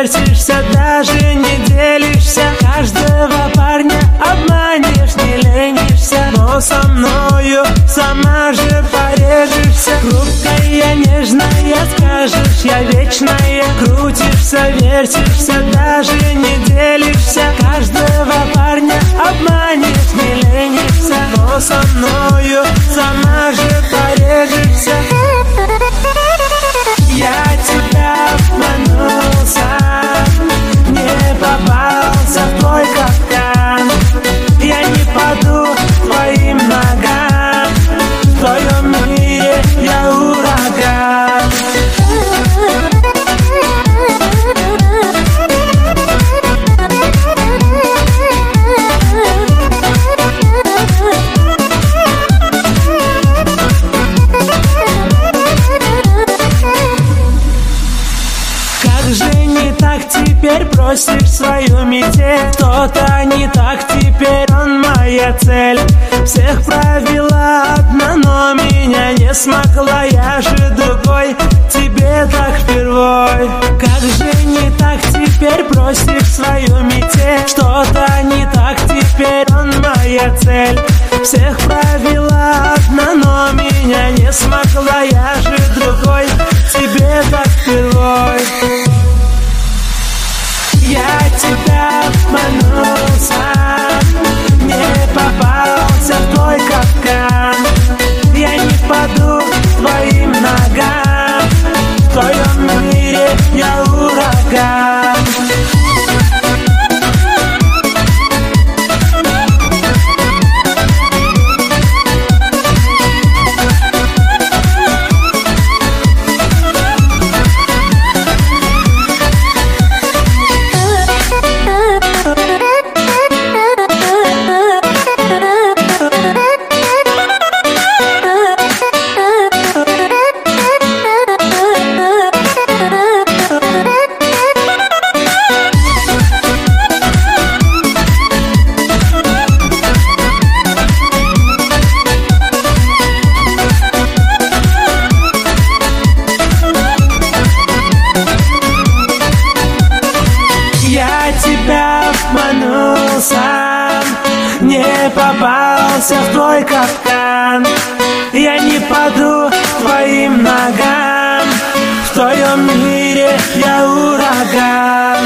вертишься, даже не делишься. Каждого парня обманешь, не ленишься. Но со мною сама же порежешься. Хрупкая, нежная, скажешь, я вечная. Крутишься, вертишься, даже не делишься. Каждого парня обманешь, не ленишься. Но со мною сама же порежешься. Я тебя обманулся, не попался в твой капкан. Я не паду твоим ногам, в твоем мире я ураган. Теперь просишь свою метель. Кто-то не так, теперь он моя цель. Всех провела одна, но меня не смогла. Я же другой, тебе так впервой. Как же не так, теперь просишь свою метель. Что-то не так, теперь он моя цель. Всех провела одна, но меня не смогла. Я же другой, тебе так впервой. Я тебя обманулся, не попался в твой капкан. Я не паду твоим ногам, в твоем мире я ураган. Не попался в твой капкан. Я не паду твоим ногам, в твоем мире я ураган.